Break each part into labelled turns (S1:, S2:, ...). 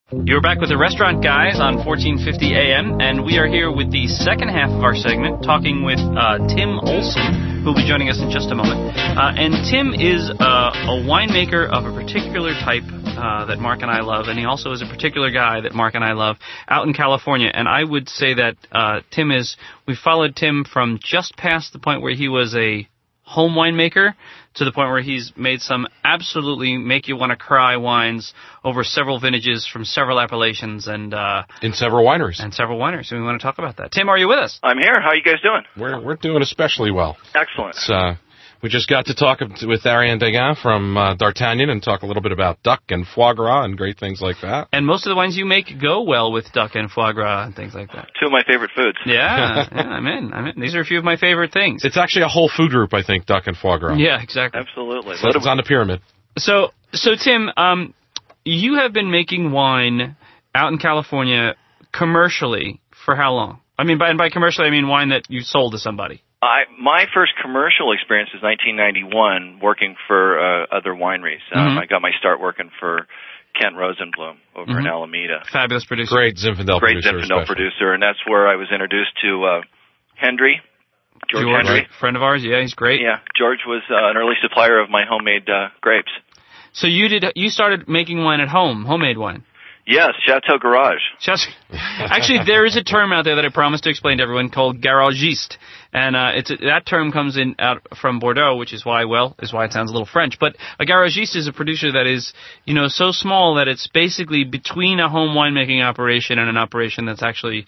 S1: You're back with the Restaurant Guys on 1450 AM, and we are here with the second half of our segment, talking with Tim Olson, who will be joining us in just a moment. And Tim is a winemaker of a particular type that Mark and I love, and he also is a particular guy that Mark and I love out in California. And I would say that we followed Tim from just past the point where he was a home winemaker to the point where he's made some absolutely make-you-want-to-cry wines over several vintages from several appellations and
S2: in several wineries.
S1: And we want to talk about that. Tim, are you with us?
S3: I'm here. How are you guys doing?
S2: We're doing especially well.
S3: Excellent.
S2: We just got to talk with Ariane Degan from D'Artagnan and talk a little bit about duck and foie gras and great things like that.
S1: And most of the wines you make go well with duck and foie gras and things like that.
S3: Two of my favorite foods.
S1: Yeah, I'm in. These are a few of my favorite things.
S2: It's actually a whole food group, I think, duck and foie gras.
S1: Yeah, exactly.
S3: Absolutely.
S2: So it's on the pyramid.
S1: So Tim, you have been making wine out in California commercially for how long? I mean, by commercially, I mean wine that you sold to somebody.
S3: My first commercial experience is 1991, working for other wineries. I got my start working for Kent Rosenblum over in Alameda.
S1: Fabulous producer.
S2: Great Zinfandel
S3: producer, and that's where I was introduced to Hendry. George Hendry.
S1: Right. Friend of ours, yeah, he's great.
S3: Yeah, George was an early supplier of my homemade grapes.
S1: So you started making wine at home, homemade wine?
S3: Yes, Chateau Garage.
S1: Actually, there is a term out there that I promised to explain to everyone called garagiste, and that term comes out from Bordeaux, which is why it sounds a little French. But a garagiste is a producer that is, so small that it's basically between a home winemaking operation and an operation that's actually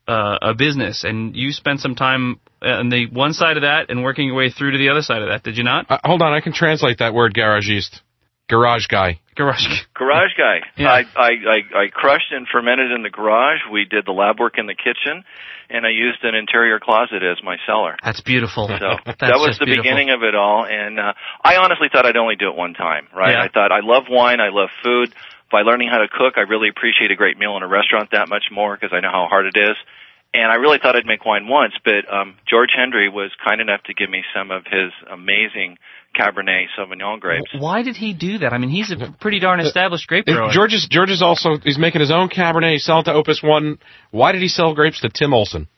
S1: a business. And you spent some time on the one side of that and working your way through to the other side of that, did you not?
S2: Hold on, I can translate that word garagiste. Garage guy.
S3: Garage guy.
S1: Yeah.
S3: I crushed and fermented in the garage. We did the lab work in the kitchen, and I used an interior closet as my cellar.
S1: That's beautiful.
S3: So that was the beginning of it all, and I honestly thought I'd only do it one time, right? Yeah. I thought I love wine, I love food. By learning how to cook, I really appreciate a great meal in a restaurant that much more because I know how hard it is. And I really thought I'd make wine once, but George Hendry was kind enough to give me some of his amazing Cabernet Sauvignon grapes.
S1: Why did he do that? I mean, he's a pretty darn established grape grower.
S2: George is also, he's making his own Cabernet, he's selling to Opus One. Why did he sell grapes to Tim Olson?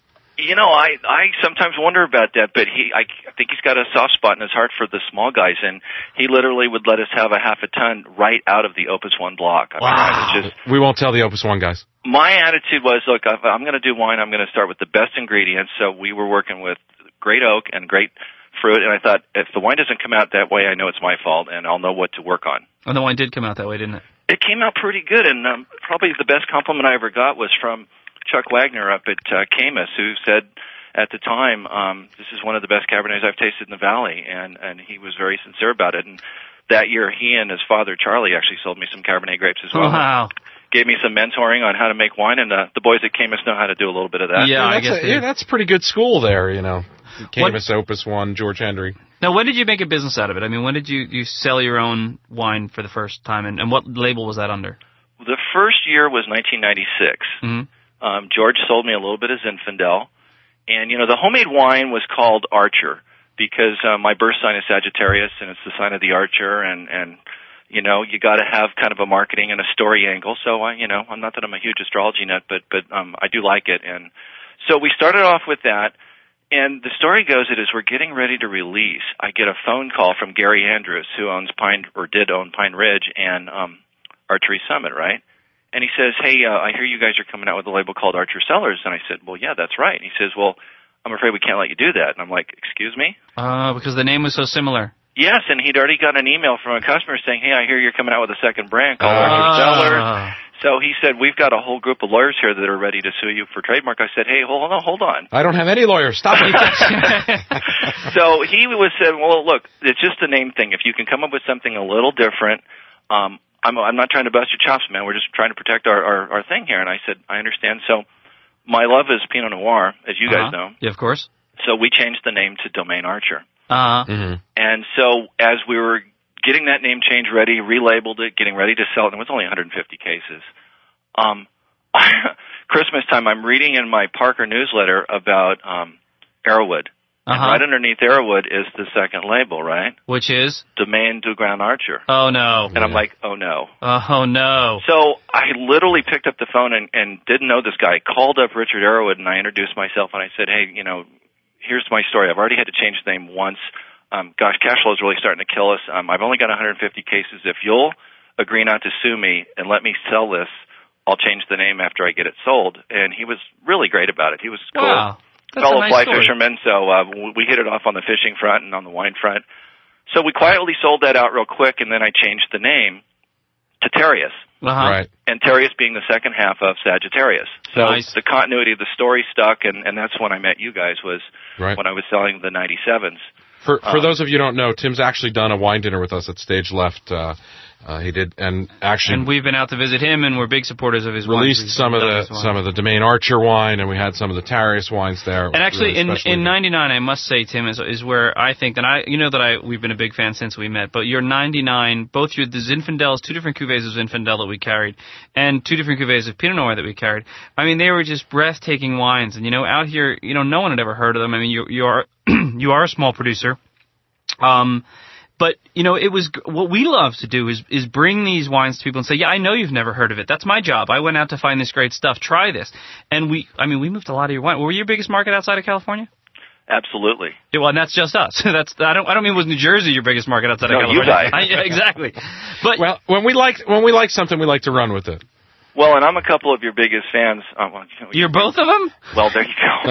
S3: I sometimes wonder about that, but I think he's got a soft spot in his heart for the small guys, and he literally would let us have a half a ton right out of the Opus One block.
S2: Wow. We won't tell the Opus One guys.
S3: My attitude was, look, if I'm going to do wine, I'm going to start with the best ingredients. So we were working with great oak and great fruit, and I thought, if the wine doesn't come out that way, I know it's my fault, and I'll know what to work on.
S1: And the wine did come out that way, didn't it?
S3: It came out pretty good, and probably the best compliment I ever got was from Chuck Wagner up at Camus, who said at the time, this is one of the best Cabernets I've tasted in the Valley, and he was very sincere about it. And that year, he and his father, Charlie, actually sold me some Cabernet grapes as well.
S1: Wow.
S3: Gave me some mentoring on how to make wine, and the boys at Camus know how to do a little bit of that.
S1: Yeah, I guess
S2: that's a pretty good school there, Camus, Opus One, George Hendry.
S1: Now, when did you make a business out of it? I mean, when did you sell your own wine for the first time, and what label was that under?
S3: The first year was 1996.
S1: Mm-hmm.
S3: George sold me a little bit of Zinfandel, and, the homemade wine was called Archer because my birth sign is Sagittarius, and it's the sign of the Archer, and you got to have kind of a marketing and a story angle. So, I'm not that I'm a huge astrology nut, but I do like it. And so we started off with that. And the story goes that as we're getting ready to release, I get a phone call from Gary Andrews, who did own Pine Ridge and Archery Summit, right? And he says, hey, I hear you guys are coming out with a label called Archer Cellars. And I said, well, yeah, that's right. And he says, well, I'm afraid we can't let you do that. And I'm like, excuse me?
S1: Because the name was so similar.
S3: Yes, and he'd already got an email from a customer saying, hey, I hear you're coming out with a second brand called Archer Cellars. So he said, we've got a whole group of lawyers here that are ready to sue you for trademark. I said, hey, hold on.
S2: I don't have any lawyers. Stop it.
S3: So he said, well, look, it's just a name thing. If you can come up with something a little different, I'm not trying to bust your chops, man. We're just trying to protect our thing here. And I said, I understand. So my love is Pinot Noir, as you guys know.
S1: Yeah, of course.
S3: So we changed the name to Domaine Archer.
S1: Mm-hmm.
S3: And so as we were getting that name change ready, relabeled it, getting ready to sell it, and it was only 150 cases. Christmas time, I'm reading in my Parker newsletter about Arrowwood. And right underneath Arrowwood is the second label, right?
S1: Which is?
S3: Domaine du Grand Archer.
S1: Oh, no.
S3: And I'm like, oh, no.
S1: Oh, no.
S3: So I literally picked up the phone and didn't know this guy. Called up Richard Arrowwood, and I introduced myself, and I said, hey, here's my story. I've already had to change the name once. Cash flow is really starting to kill us. I've only got 150 cases. If you'll agree not to sue me and let me sell this, I'll change the name after I get it sold. And he was really great about it. He was cool.
S1: Wow.
S3: Fellow fly fisherman, so we hit it off on the fishing front and on the wine front. So we quietly sold that out real quick, and then I changed the name to Terrius.
S2: Right.
S3: And Terrius being the second half of Sagittarius. So the continuity of the story stuck, and that's when I met you guys, was when I was selling the 97s.
S2: For those of you who don't know, Tim's actually done a wine dinner with us at Stage Left. He did, and
S1: we've been out to visit him, and we're big supporters of his
S2: released
S1: wines.
S2: some of the Domaine Archer wine, and we had some of the Terrius wines there.
S1: And actually, in '99, I must say, Tim, is where I think that we've been a big fan since we met. But your '99, both the Zinfandels, 2 different cuvées of Zinfandel that we carried, and 2 different cuvées of Pinot Noir that we carried. I mean, they were just breathtaking wines, and out here, no one had ever heard of them. I mean, you are you are a small producer. But, it was, what we love to do is bring these wines to people and say, yeah, I know you've never heard of it. That's my job. I went out to find this great stuff. Try this. And we moved a lot of your wine. Were you your biggest market outside of California?
S3: Absolutely.
S1: Yeah, well, and that's just us. I don't mean was New Jersey your biggest market outside of California.
S3: You guys.
S1: Yeah, exactly. But
S2: well, when we like something, we like to run with it.
S3: Well, and I'm a couple of your biggest fans.
S1: You're both of them?
S3: Well, there you go.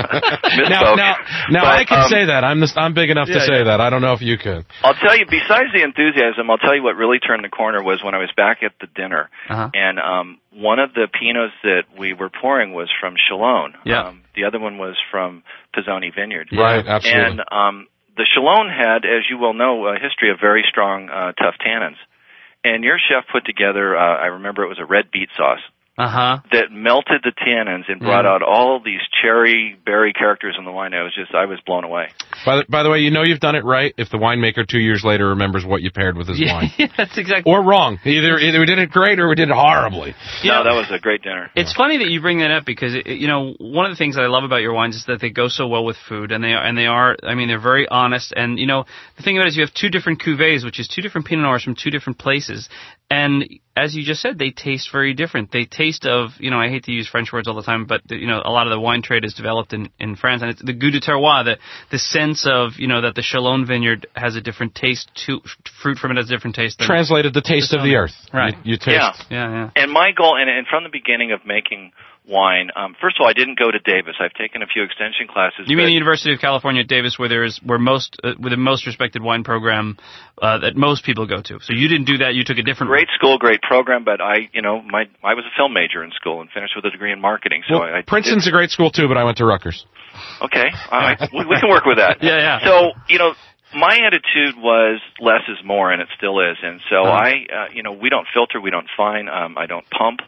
S2: now I can say that. I'm big enough to say that. I don't know if you could.
S3: I'll tell you, besides the enthusiasm, I'll tell you what really turned the corner was when I was back at the dinner. And one of the Pinots that we were pouring was from Chalone.
S1: Yeah.
S3: The other one was from Pizzoni Vineyard.
S2: Right, absolutely.
S3: And the Chalone had, as you well know, a history of very strong, tough tannins. And your chef put together, I remember it was a red beet sauce. That melted the tannins and brought out all these cherry berry characters in the wine. I was blown away.
S2: By the way, you've done it right if the winemaker 2 years later remembers what you paired with his wine.
S1: Yeah, that's exactly.
S2: Or wrong. Either we did it great or we did it horribly.
S3: No, that was a great dinner.
S1: It's funny that you bring that up because one of the things that I love about your wines is that they go so well with food, and they're very honest. And the thing about it is you have 2 different cuvées, which is 2 different Pinot Noirs from 2 different places. And as you just said, they taste very different. They taste of, I hate to use French words all the time, but, a lot of the wine trade is developed in France. And it's the goût du terroir, the sense of, that the Chalone vineyard has a different taste to, fruit from it has a different taste.
S2: Translated the taste of the earth.
S1: Right.
S2: You taste.
S1: Yeah.
S3: And my goal, and from the beginning of making wine, first of all, I didn't go to Davis. I've taken a few extension classes.
S1: You mean the University of California at Davis, where with the most respected wine program that most people go to. So you didn't do that. You took a different.
S3: Great school, great program, but I was a film major in school and finished with a degree in marketing. So
S2: Princeton's a great school too, but I went to Rutgers.
S3: Okay, all right, we can work with that.
S1: Yeah.
S3: So my attitude was less is more, and it still is. And so we don't filter, we don't fine, I don't pump.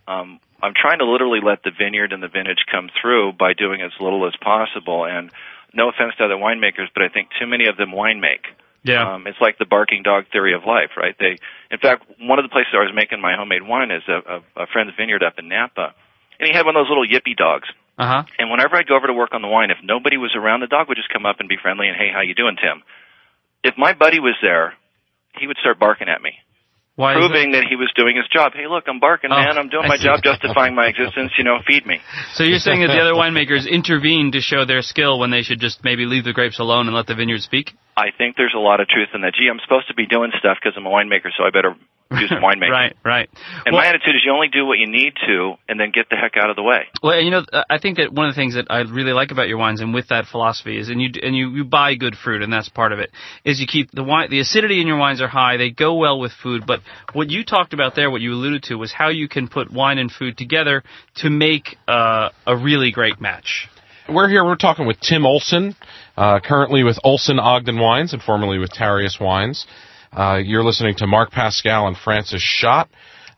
S3: I'm trying to literally let the vineyard and the vintage come through by doing as little as possible. And no offense to other winemakers, but I think too many of them wine make.
S1: Yeah.
S3: It's like the barking dog theory of life, right? In fact, one of the places I was making my homemade wine is a friend's vineyard up in Napa, and he had one of those little yippy dogs. And whenever I'd go over to work on the wine, if nobody was around, the dog would just come up and be friendly and, hey, how you doing, Tim? If my buddy was there, he would start barking at me.
S1: Why
S3: proving that he was doing his job. Hey, look, I'm barking, man. I'm doing my job, justifying my existence. Feed me.
S1: So you're saying that the other winemakers intervene to show their skill when they should just maybe leave the grapes alone and let the vineyard speak?
S3: I think there's a lot of truth in that. Gee, I'm supposed to be doing stuff because I'm a winemaker, so I better do some winemaking.
S1: Right.
S3: And my attitude is you only do what you need to and then get the heck out of the way.
S1: Well, I think that one of the things that I really like about your wines and with that philosophy is, and you buy good fruit, and that's part of it, is you keep the acidity in your wines are high, they go well with food, but what you talked about there, what you alluded to, was how you can put wine and food together to make a really great match.
S2: We're talking with Tim Olson, currently with Olson Ogden Wines and formerly with Terrius Wines. You're listening to Mark Pascal and Francis Schott,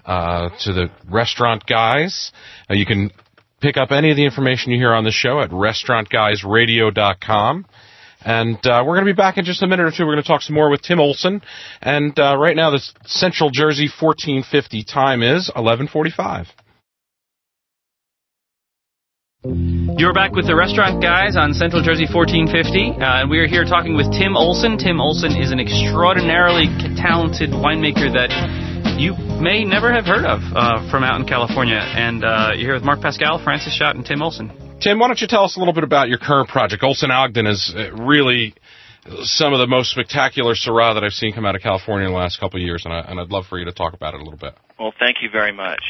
S2: to the Restaurant Guys. You can pick up any of the information you hear on the show at restaurantguysradio.com. And we're going to be back in just a minute or two. We're going to talk some more with Tim Olson. And right now, the Central Jersey 1450 time is 11:45.
S1: You're back with the Restaurant Guys on Central Jersey 1450, and we are here talking with Tim Olson. Tim Olson is an extraordinarily talented winemaker that you may never have heard of from out in California. And you're here with Mark Pascal, Francis Schott, and Tim Olson.
S2: Tim, why don't you tell us a little bit about your current project? Olson Ogden is really some of the most spectacular Syrah that I've seen come out of California in the last couple of years, and I'd love for you to talk about it a little bit.
S3: Well, thank you very much.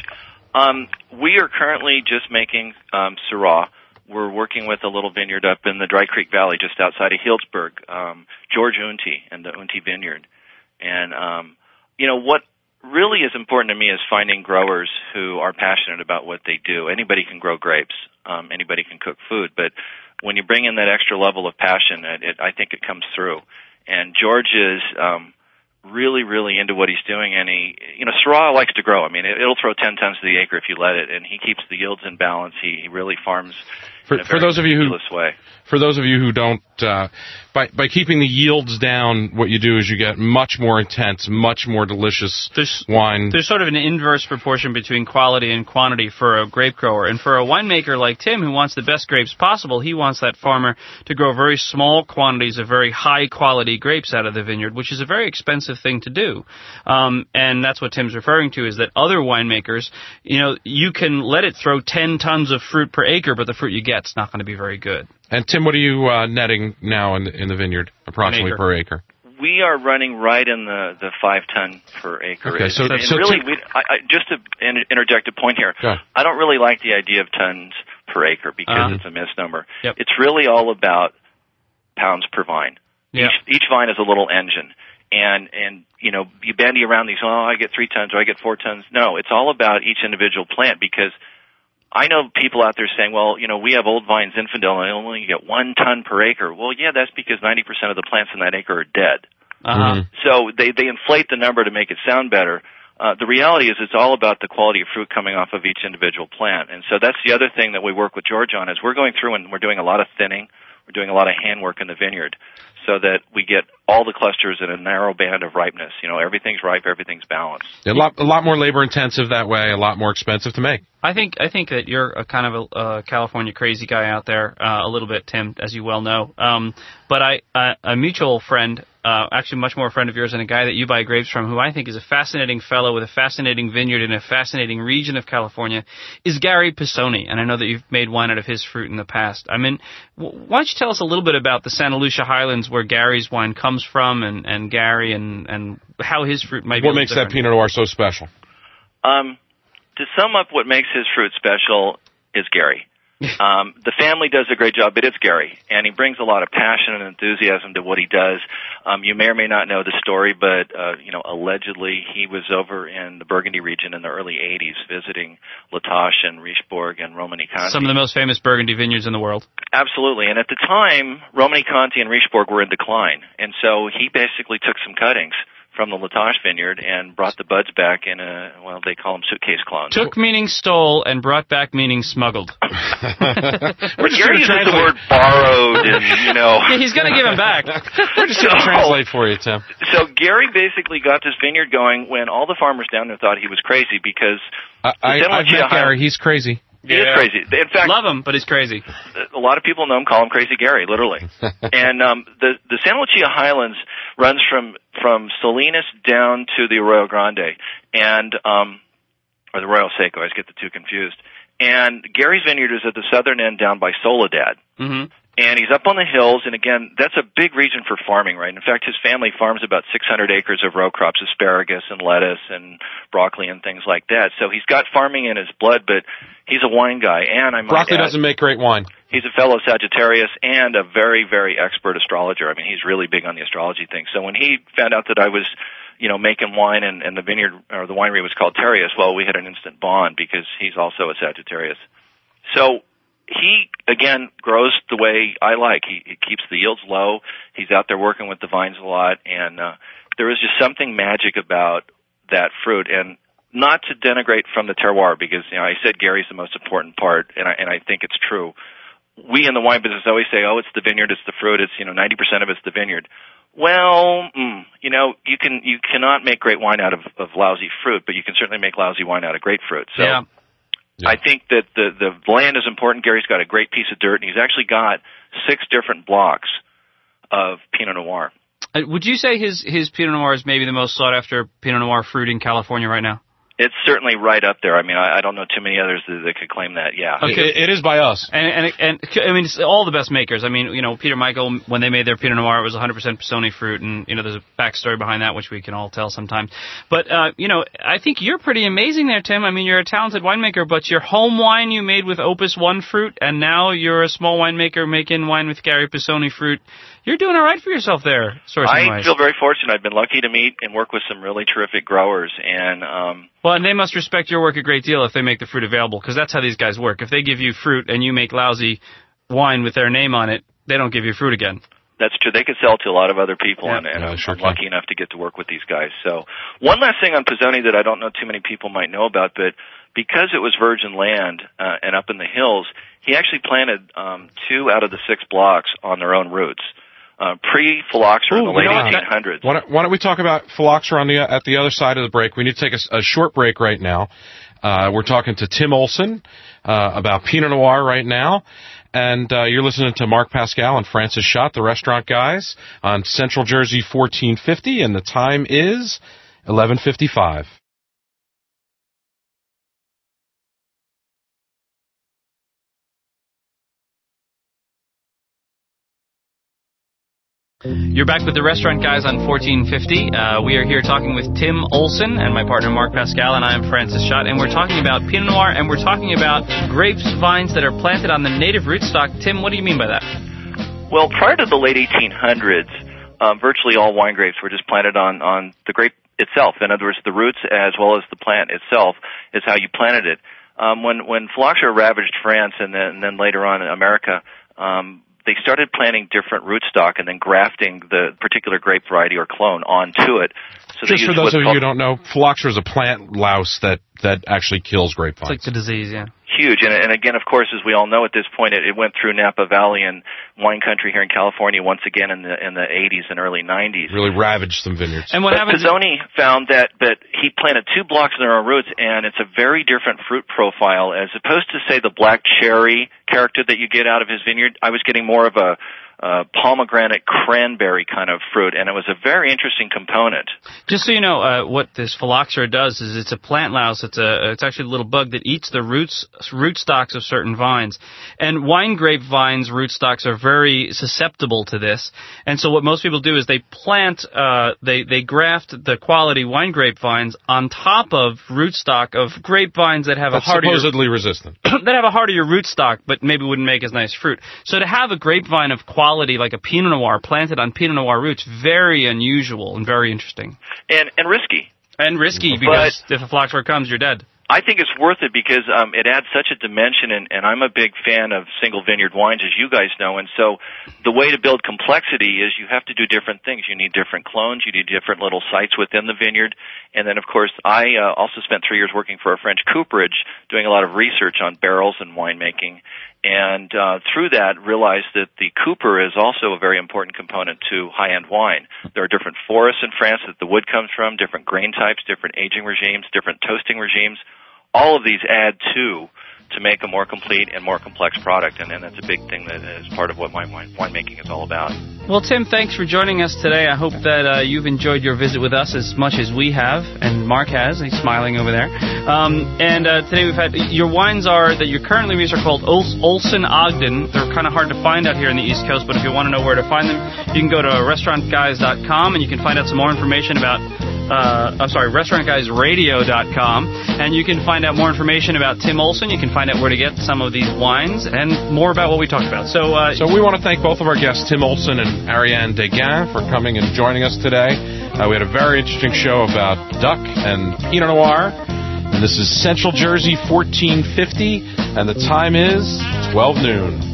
S3: We are currently just making Syrah. We're working with a little vineyard up in the Dry Creek Valley just outside of Healdsburg, George Unti and the Unti Vineyard. And, what really is important to me is finding growers who are passionate about what they do. Anybody can grow grapes. Anybody can cook food. But when you bring in that extra level of passion, I think it comes through. And George is really, really into what he's doing, and Syrah likes to grow. I mean, it'll throw 10 tons to the acre if you let it, and he keeps the yields in balance. He really farms in a very meticulous way.
S2: For those of you who don't, by keeping the yields down, what you do is you get much more intense, much more delicious wine.
S1: There's sort of an inverse proportion between quality and quantity for a grape grower. And for a winemaker like Tim, who wants the best grapes possible, he wants that farmer to grow very small quantities of very high-quality grapes out of the vineyard, which is a very expensive thing to do. And that's what Tim's referring to, is that other winemakers, you can let it throw 10 tons of fruit per acre, but the fruit you get's not going to be very good.
S2: And Tim, what are you netting now in the vineyard, approximately per acre?
S3: We are running right in the 5 ton per acre.
S2: Okay, so
S3: really, just to interject a point here, I don't really like the idea of tons per acre because it's a misnomer.
S1: Yep.
S3: It's really all about pounds per vine.
S1: Yep.
S3: Each vine is a little engine. And you bandy around these, I get 3 tons or I get 4 tons. No, it's all about each individual plant, because I know people out there saying, well, we have Old Vine Zinfandel and I only get 1 ton per acre. Well, yeah, that's because 90% of the plants in that acre are dead. So they inflate the number to make it sound better. The reality is it's all about the quality of fruit coming off of each individual plant. And so that's the other thing that we work with George on, is we're going through and we're doing a lot of thinning. We're doing a lot of handwork in the vineyard so that we get all the clusters in a narrow band of ripeness. Everything's ripe, everything's balanced.
S2: A lot more labor intensive that way, a lot more expensive to make.
S1: I think that you're a kind of a California crazy guy out there, a little bit, Tim, as you well know. But a mutual friend, actually much more a friend of yours and a guy that you buy grapes from, who I think is a fascinating fellow with a fascinating vineyard in a fascinating region of California, is Gary Pisoni. And I know that you've made wine out of his fruit in the past. I mean, why don't you tell us a little bit about the Santa Lucia Highlands, where Gary's wine comes from, and Gary and how his fruit might be.
S2: What makes that Pinot Noir so special?
S3: To sum up what makes his fruit special is Gary. The family does a great job, but it's Gary, and he brings a lot of passion and enthusiasm to what he does. You may or may not know the story, but allegedly he was over in the Burgundy region in the early 80s visiting La Tâche and Richebourg and Romanée-Conti.
S1: Some of the most famous Burgundy vineyards in the world.
S3: Absolutely, and at the time, Romanée-Conti and Richebourg were in decline, and so he basically took some cuttings from the La Tâche vineyard and brought the buds back in they call them suitcase clones.
S1: Took meaning stole and brought back meaning smuggled.
S3: But Gary uses the word borrowed and,
S1: Yeah, he's going to give them back.
S2: We're just going to translate for you, Tim.
S3: So Gary basically got this vineyard going when all the farmers down there thought he was crazy, because
S2: I've met Gary. He's crazy.
S3: He is crazy. In fact,
S1: love him, but he's crazy.
S3: A lot of people know him, call him Crazy Gary, literally. And the Santa Lucia Highlands runs from Salinas down to the Arroyo Grande, and or the Arroyo Seco. I always get the two confused. And Gary's vineyard is at the southern end down by Soledad.
S1: Mm-hmm.
S3: And he's up on the hills, and again, that's a big region for farming, right? In fact, his family farms about 600 acres of row crops, asparagus and lettuce and broccoli and things like that. So he's got farming in his blood, but he's a wine guy, and I might
S2: broccoli
S3: add,
S2: doesn't make great wine.
S3: He's a fellow Sagittarius and a very, very expert astrologer. I mean, he's really big on the astrology thing. So when he found out that I was, making wine and the vineyard or the winery was called Terrius, well, we had an instant bond because he's also a Sagittarius. So he, again, grows the way I like. He keeps the yields low. He's out there working with the vines a lot, and there is just something magic about that fruit. And not to denigrate from the terroir, because I said Gary's the most important part, and I think it's true. We in the wine business always say, it's the vineyard, it's the fruit, it's 90% of it's the vineyard. Well, you cannot make great wine out of lousy fruit, but you can certainly make lousy wine out of great fruit. So.
S1: Yeah.
S3: I think that the land is important. Gary's got a great piece of dirt, and he's actually got 6 different blocks of Pinot Noir.
S1: Would you say his Pinot Noir is maybe the most sought after Pinot Noir fruit in California right now?
S3: It's certainly right up there. I mean, I don't know too many others that could claim that. Yeah.
S1: Okay.
S2: It is by us.
S1: And I mean, it's all the best makers. I mean, Peter Michael, when they made their Pinot Noir, it was 100% Pisoni fruit, and there's a backstory behind that which we can all tell sometimes. But I think you're pretty amazing there, Tim. I mean, you're a talented winemaker, but your home wine you made with Opus One fruit, and now you're a small winemaker making wine with Gary Pisoni fruit. You're doing all right for yourself there, sourcing-wise.
S3: I feel very fortunate. I've been lucky to meet and work with some really terrific growers, and
S1: well, and they must respect your work a great deal if they make the fruit available, because that's how these guys work. If they give you fruit and you make lousy wine with their name on it, they don't give you fruit again.
S3: That's true. They could sell to a lot of other people, and
S2: I'm
S3: lucky enough to get to work with these guys. So one last thing on Pisoni that I don't know too many people might know about, but because it was virgin land and up in the hills, he actually planted 2 out of the 6 blocks on their own roots. Pre-phylloxera in the late 1800s.
S2: Why don't we talk about phylloxera at the other side of the break? We need to take a short break right now. We're talking to Tim Olson about Pinot Noir right now. And you're listening to Mark Pascal and Francis Schott, the restaurant guys, on Central Jersey 1450, and the time is 11:55.
S1: You're back with the Restaurant Guys on 1450. We are here talking with Tim Olson and my partner Mark Pascal, and I am Francis Schott, and we're talking about Pinot Noir, and we're talking about grapes, vines that are planted on the native rootstock. Tim, what do you mean by that?
S3: Well, prior to the late 1800s, virtually all wine grapes were just planted on the grape itself. In other words, the roots as well as the plant itself is how you planted it. When phylloxera ravaged France and then later on in America, they started planting different rootstock and then grafting the particular grape variety or clone onto it. So
S2: just for those of you who don't know, phylloxera is a plant louse that actually kills grapevines.
S1: It's like the disease, yeah.
S3: Huge, and again, of course, as we all know at this point, it went through Napa Valley and wine country here in California once again in the 80s and early 90s.
S2: Really ravaged some vineyards.
S1: And what happened?
S3: Pisoni found that he planted 2 blocks in their own roots, and it's a very different fruit profile as opposed to say the black cherry character that you get out of his vineyard. I was getting more of a pomegranate cranberry kind of fruit, and it was a very interesting component.
S1: Just so you know, what this phylloxera does is it's a plant louse. It's actually a little bug that eats the rootstocks of certain vines. And wine grape vines rootstocks are very susceptible to this. And so what most people do is they plant, they graft the quality wine grape vines on top of rootstock of grapevines that have a hardier,
S2: supposedly resistant,
S1: that have a hardier rootstock, but maybe wouldn't make as nice fruit. So to have a grapevine of quality like a Pinot Noir planted on Pinot Noir roots, very unusual and very interesting.
S3: And risky.
S1: And risky, because if a phylloxera comes, you're dead.
S3: I think it's worth it because it adds such a dimension, and I'm a big fan of single vineyard wines, as you guys know, and so the way to build complexity is you have to do different things. You need different clones, you need different little sites within the vineyard, and then, of course, I also spent 3 years working for a French cooperage doing a lot of research on barrels and winemaking, and through that realized that the cooper is also a very important component to high-end wine. There are different forests in France that the wood comes from, different grain types, different aging regimes, different toasting regimes. All of these add to make a more complete and more complex product, and that's a big thing that is part of what winemaking is all about.
S1: Well, Tim, thanks for joining us today. I hope that you've enjoyed your visit with us as much as we have, and Mark has. He's smiling over there. Today we've had your wines that you're currently researching are called Olson Ogden. They're kind of hard to find out here in the East Coast, but if you want to know where to find them, you can go to restaurantguys.com, and you can find out some more information about restaurantguysradio.com, and you can find out more information about Tim Olson. You can find out where to get some of these wines and more about what we talked about. So
S2: we want to thank both of our guests, Tim Olson and Ariane Deguin, for coming and joining us today. We had a very interesting show about duck and Pinot Noir. And this is Central Jersey 1450, and the time is 12 noon.